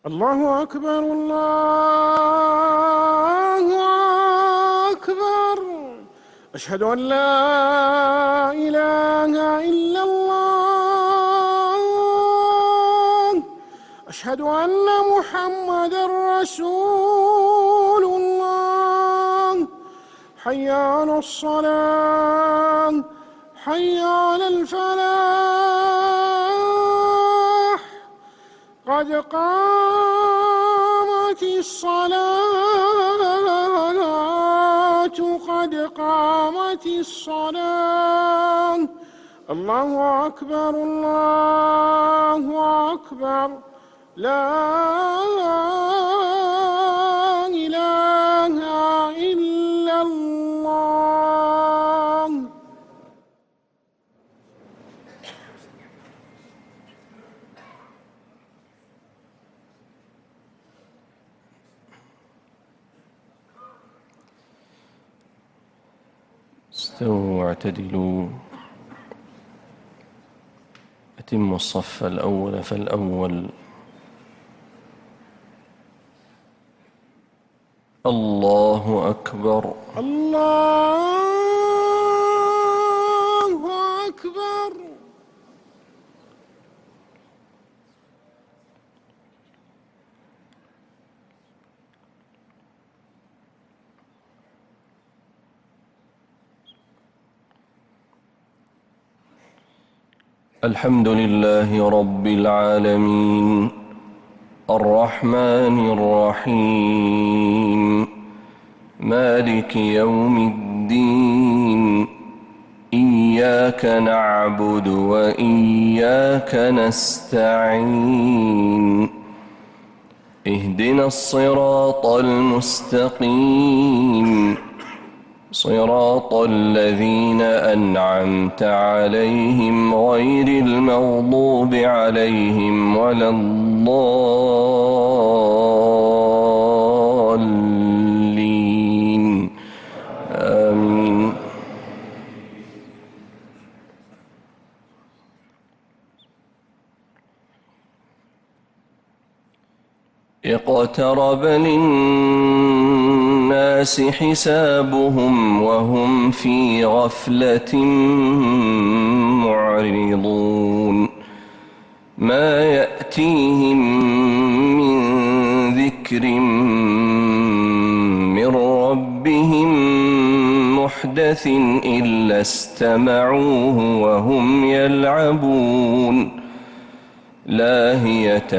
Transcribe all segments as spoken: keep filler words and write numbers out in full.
الله أكبر الله أكبر. أشهد أن لا إله إلا الله. أشهد أن محمدًا رسول الله. حي على الصلاة حي على الفلاح. قد قامت الصلاة قد قامت الصلاة. الله أكبر الله أكبر. لا إله إلا الله. استووا واعتدلوا. أتموا الصف الأول فالأول. الله أكبر الله أكبر. الحمد لله رب العالمين الرحمن الرحيم مالك يوم الدين. إياك نعبد وإياك نستعين. اهدنا الصراط المستقيم صراط الذين أنعمت عليهم غير المغضوب عليهم ولا الضالين. آمين. اقترب للناس حسابهم وهم في غفلة معرضون. ما يأتيهم من ذكر من ربهم محدث إلا استمعوه وهم يلعبون. لاهية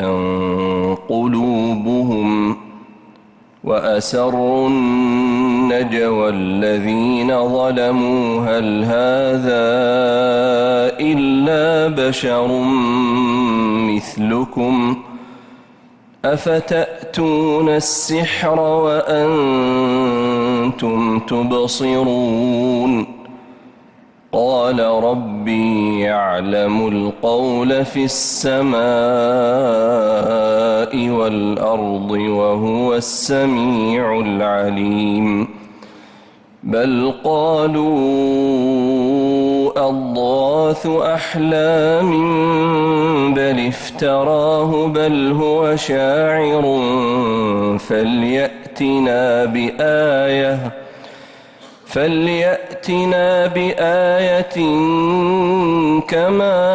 قلوبهم وأسروا النجوى الذين ظلموا هل هذا إلا بشر مثلكم أفتأتون السحر وأنتم تبصرون. قال ربي يعلم القول في السماء والأرض وهو السميع العليم. بل قالوا أضغاث أحلام بل افتراه بل هو شاعر فليأتنا بآية فليأتنا بآية كما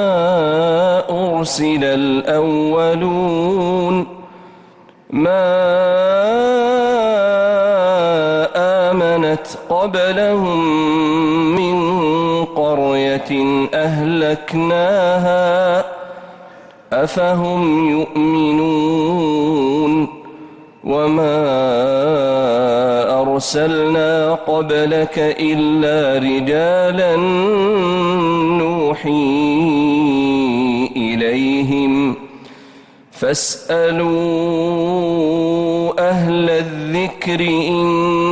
أرسل الأولون. ما آمنت قبلهم من قرية أهلكناها أفهم يؤمنون. وما أرسلنا قبلك إلا رجالا نوحي إليهم فاسألوا أهل الذكر إن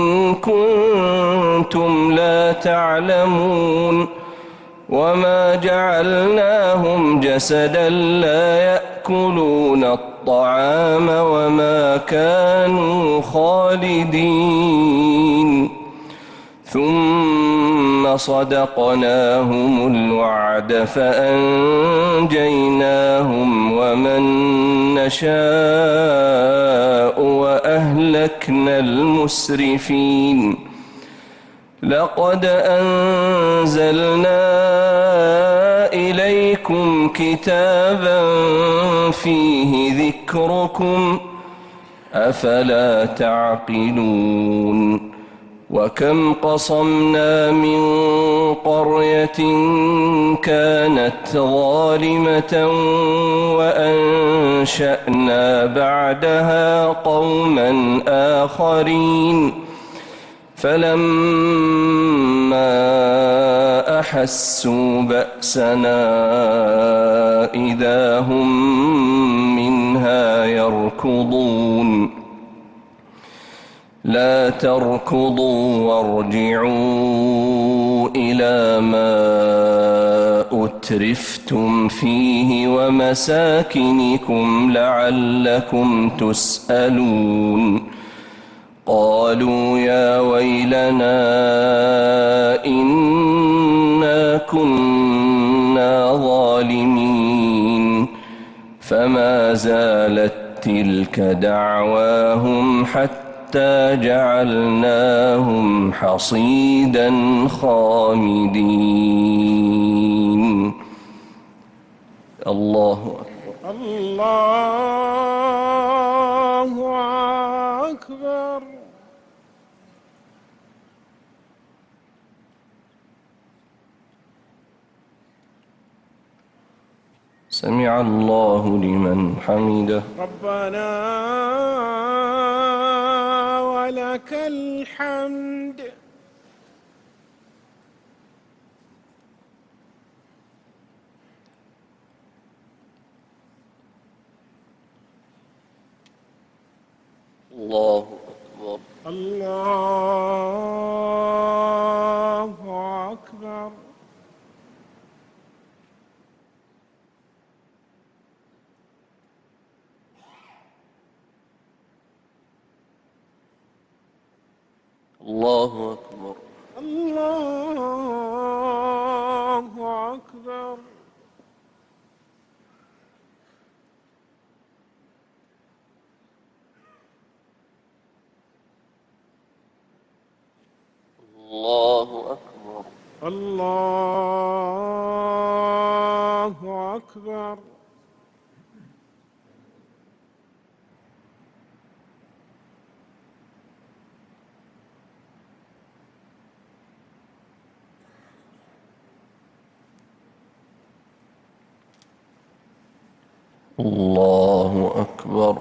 كنتم لا تعلمون. وما جعلناهم جسدا لا يأكلون الطعام وما كانوا خالدين. ثم صدقناهم الوعد فأنجيناهم ومن نشاء وأهلكنا المسرفين لقد أنزلنا إليكم كتابا فيه ذكركم أفلا تعقلون وكم قصمنا من قرية كانت ظالمة وأنشأنا بعدها قوما آخرين فلما أحسوا بأسنا إذا هم منها يركضون لا تركضوا وارجعوا إلى ما أترفتم فيه ومساكنكم لعلكم تسألون قالوا يا ويلنا إنا كنا ظالمين فما زالت تلك دعواهم حتى جعلناهم حصيدا خامدين. الله أكبر. الله أكبر. سمع الله لمن حمده. ربنا ولك الحمد. الله أكبر. الله أكبر. الله أكبر. الله أكبر. الله أكبر. الله أكبر. الله أكبر.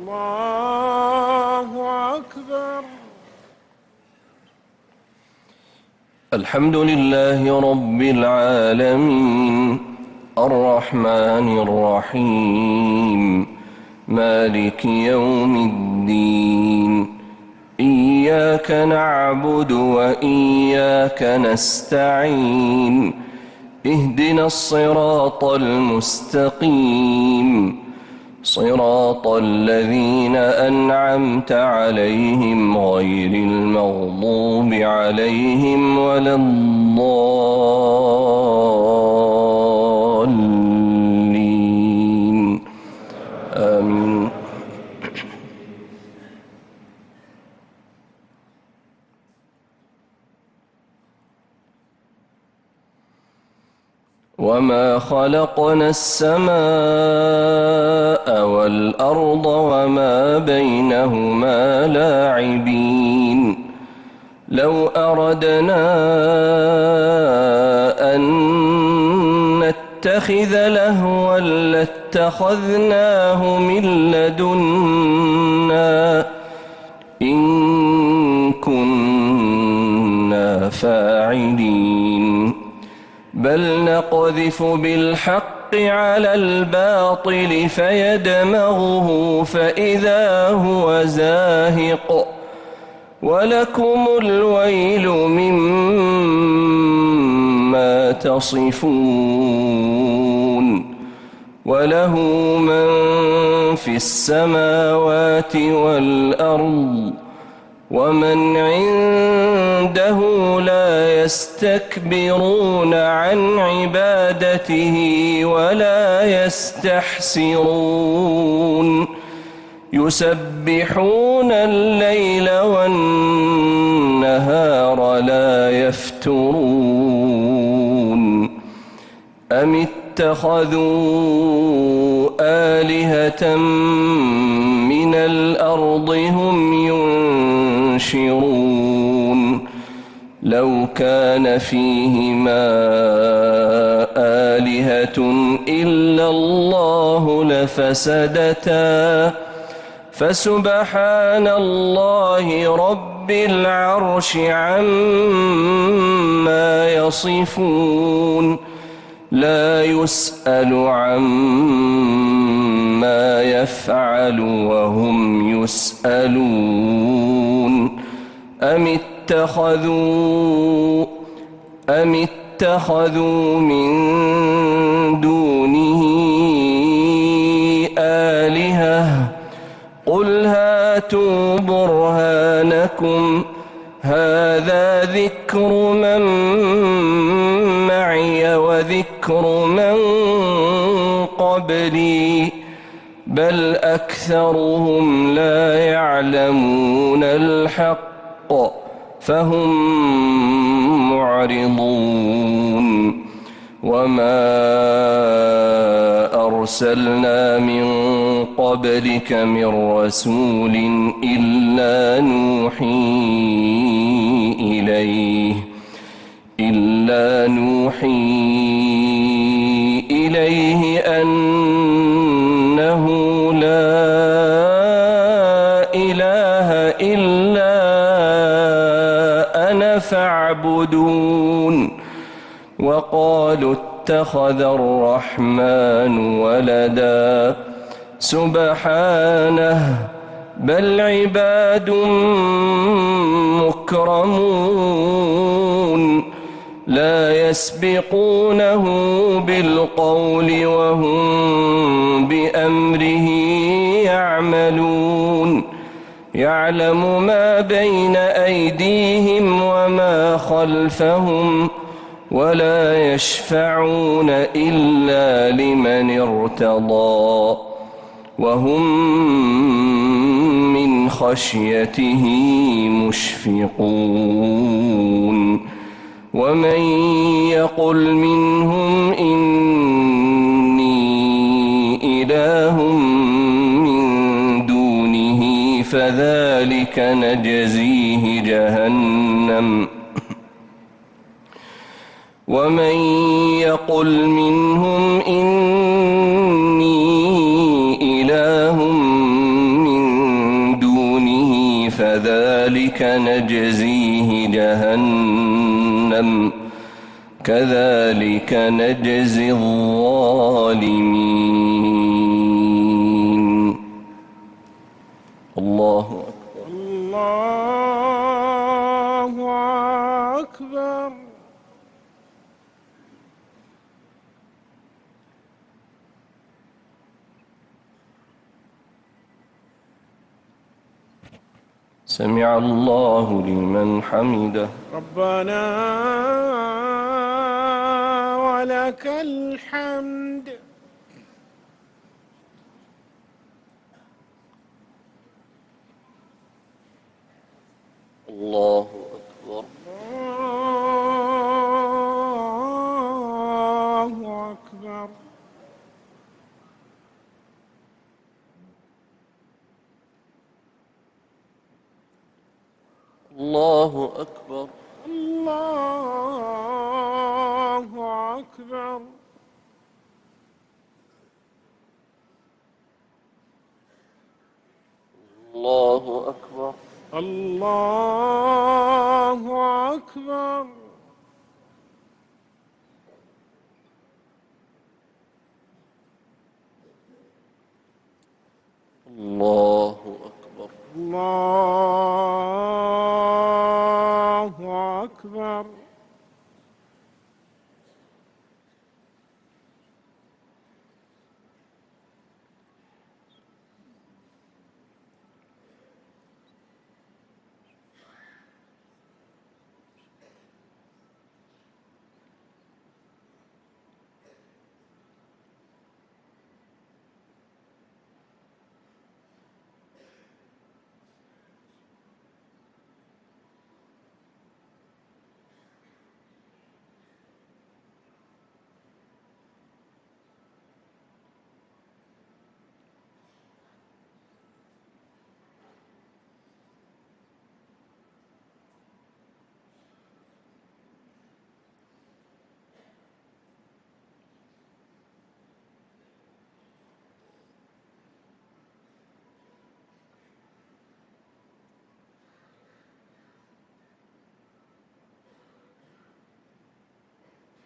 الله أكبر. الحمد لله رب العالمين الرحمن الرحيم مالك يوم الدين إياك نعبد وإياك نستعين اهدنا الصراط المستقيم صراط الذين أنعمت عليهم غير المغضوب عليهم ولا الضالين آمين. وما خلقنا السماء والأرض وما بينهما لاعبين لو أردنا أن نتخذ لهوا لاتخذناه من لدنا إن كنا فاعلين بل نقذف بالحق على الباطل فيدمغه فإذا هو زاهق ولكم الويل مما تصفون وله من في السماوات والأرض ومن عنده لا يستكبرون عن عبادته ولا يستحسرون يسبحون الليل والنهار لا يفترون أم اتخذوا آلهة من الأرض هم ينشرون لو كان فيهما آلهة إلا الله لفسدتا فسبحان الله رب العرش عما يصفون لا يسأل عما يفعل وهم يسألون أم اتخذوا أم اتخذوا من دونه آلهة قل هاتوا برهانكم هذا ذكر من معي وذكر من قبلي بل أكثرهم لا يعلمون الحق فهم معرضون وما أرسلنا من قبلك من رسول إلا نوحي إليه إلا نوحي إليه أنه لا إله إلا أنا فاعبدون وقالوا اتخذ الرحمن ولدا سبحانه بل عباد مكرمون لا يسبقونه بالقول وهم بأمره يعملون يعلم ما بين أيديهم وما خلفهم ولا يشفعون إلا لمن ارتضى وهم من خشيته مشفقون ومن يقل منهم إني إله من دونه فذلك نجزيه جهنم ومن يقل منهم إني إله من دونه فذلك نجزيه جهنم كذلك نجزي الظالمين الله أكبر الله أكبر سمع الله لمن حمده ربنا ولك الحمد الله أكبر الله أكبر الله أكبر الله أكبر الله أكبر الله أكبر الله أكبر الله أكبر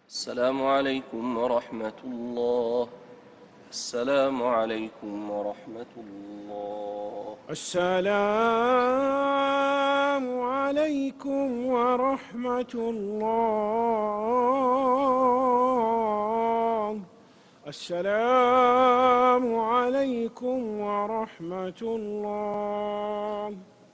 السلام عليكم ورحمة الله. السلام عليكم ورحمة الله. السلام عليكم ورحمة الله. السلام عليكم ورحمة الله.